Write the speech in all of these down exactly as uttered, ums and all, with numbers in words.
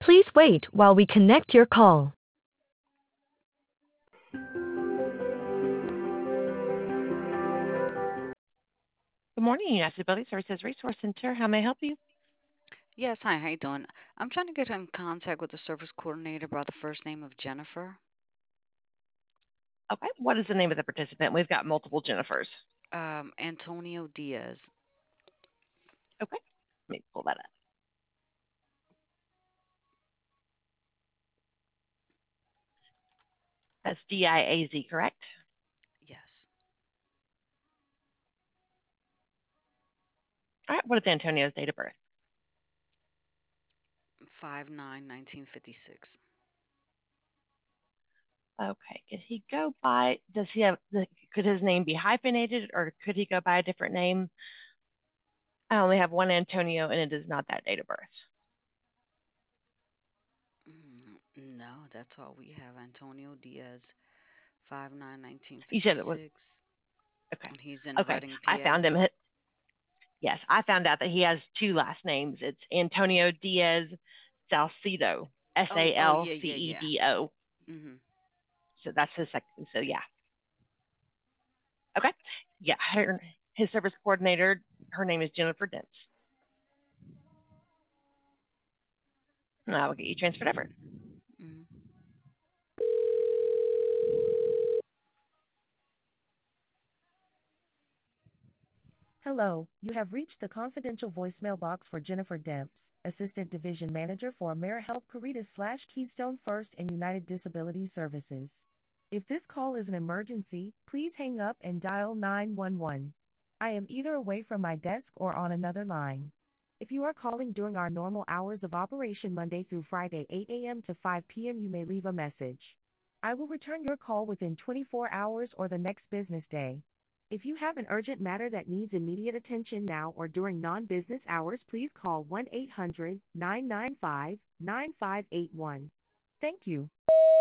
Please wait while we connect your call. Good morning, United Building Services Resource Center. How may I help you? Yes, hi, how you doing? I'm trying to get in contact with the service coordinator by the first name of Jennifer. Okay. What is the name of the participant? We've got multiple Jennifers. Um, Antonio Diaz. Okay. Let me pull that up. That's D I A Z, correct? Yes. All right. What is Antonio's date of birth? five nine nineteen fifty-six. Okay. Could he go by, does he have, could his name be hyphenated or could he go by a different name? I only have one Antonio and it is not that date of birth. Mm, no, that's all we have. Antonio Diaz, five nine nineteen You said it was, fifty-six. okay. And he's in Okay. Reading, I P A. found him. Yes, I found out that he has two last names. It's Antonio Diaz Salcedo, S Oh, A oh, L yeah, C yeah, E yeah. D O. Mhm. So that's his second. So yeah. Okay. Yeah. Her, his service coordinator, her name is Jennifer Dents. And I will get you transferred over. Mhm. Hello, you have reached the confidential voicemail box for Jennifer Demps, Assistant Division Manager for AmeriHealth Caritas slash Keystone First and United Disability Services. If this call is an emergency, please hang up and dial nine one one. I am either away from my desk or on another line. If you are calling during our normal hours of operation Monday through Friday eight a.m. to five p.m., you may leave a message. I will return your call within twenty-four hours or the next business day. If you have an urgent matter that needs immediate attention now or during non-business hours, please call one eight hundred nine nine five nine five eight one. Thank you.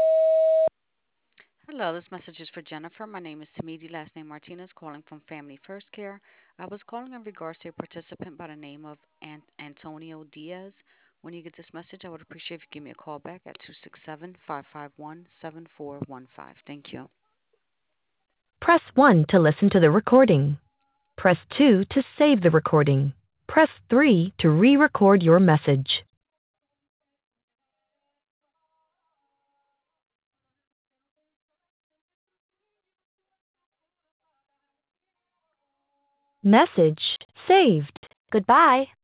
Hello, this message is for Jennifer. My name is Tamidi, last name Martinez, calling from Family First Care. I was calling in regards to a participant by the name of Ant- Antonio Diaz. When you get this message, I would appreciate if you give me a call back at two six seven, five five one, seven four one five. Thank you. Press one to listen to the recording. Press two to save the recording. Press three to re-record your message. Message saved. Goodbye.